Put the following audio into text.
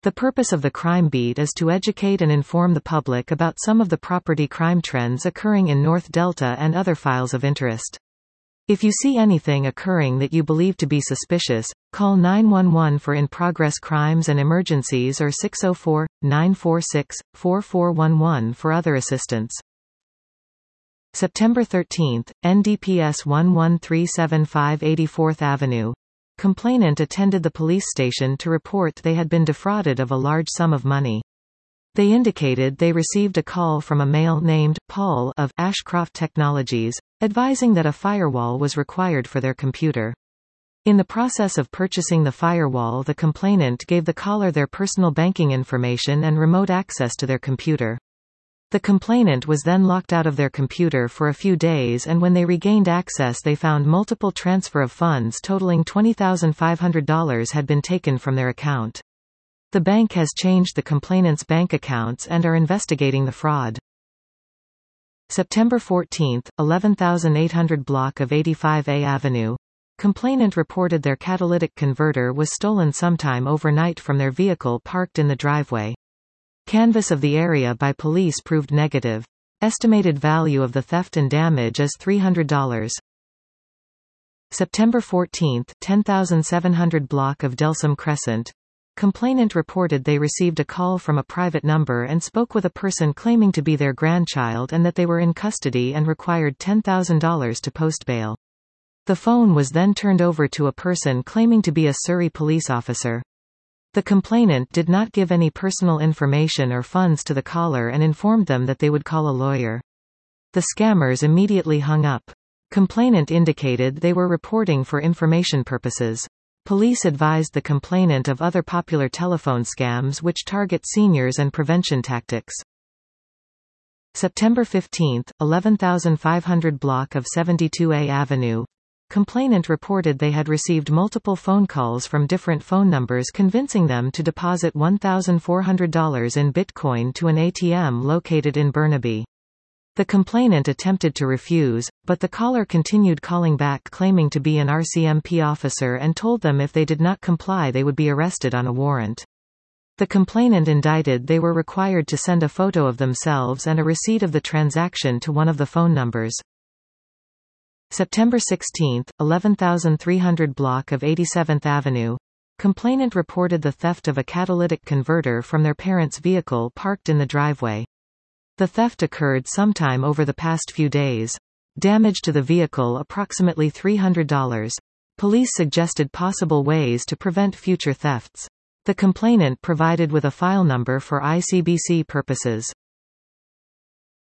The purpose of the Crime Beat is to educate and inform the public about some of the property crime trends occurring in North Delta and other files of interest. If you see anything occurring that you believe to be suspicious, call 911 for in-progress crimes and emergencies or 604-946-4411 for other assistance. September 13, NDPS 11375 84th Avenue. Complainant attended the police station to report they had been defrauded of a large sum of money. They indicated they received a call from a male named Paul of Ashcroft Technologies, advising that a firewall was required for their computer. In the process of purchasing the firewall, the complainant gave the caller their personal banking information and remote access to their computer. The complainant was then locked out of their computer for a few days, and when they regained access they found multiple transfer of funds totaling $20,500 had been taken from their account. The bank has changed the complainant's bank accounts and are investigating the fraud. September 14, 11800 block of 85A Avenue. Complainant reported their catalytic converter was stolen sometime overnight from their vehicle parked in the driveway. Canvass of the area by police proved negative. Estimated value of the theft and damage is $300. September 14, 10700 block of Delsum Crescent. Complainant reported they received a call from a private number and spoke with a person claiming to be their grandchild and that they were in custody and required $10,000 to post bail. The phone was then turned over to a person claiming to be a Surrey police officer. The complainant did not give any personal information or funds to the caller and informed them that they would call a lawyer. The scammers immediately hung up. Complainant indicated they were reporting for information purposes. Police advised the complainant of other popular telephone scams which target seniors and prevention tactics. September 15, 11500 block of 72A Avenue. Complainant reported they had received multiple phone calls from different phone numbers convincing them to deposit $1,400 in Bitcoin to an ATM located in Burnaby. The complainant attempted to refuse, but the caller continued calling back claiming to be an RCMP officer and told them if they did not comply they would be arrested on a warrant. The complainant indicted they were required to send a photo of themselves and a receipt of the transaction to one of the phone numbers. September 16, 11300 block of 87th Avenue. Complainant reported the theft of a catalytic converter from their parents' vehicle parked in the driveway. The theft occurred sometime over the past few days. Damage to the vehicle approximately $300. Police suggested possible ways to prevent future thefts. The complainant provided with a file number for ICBC purposes.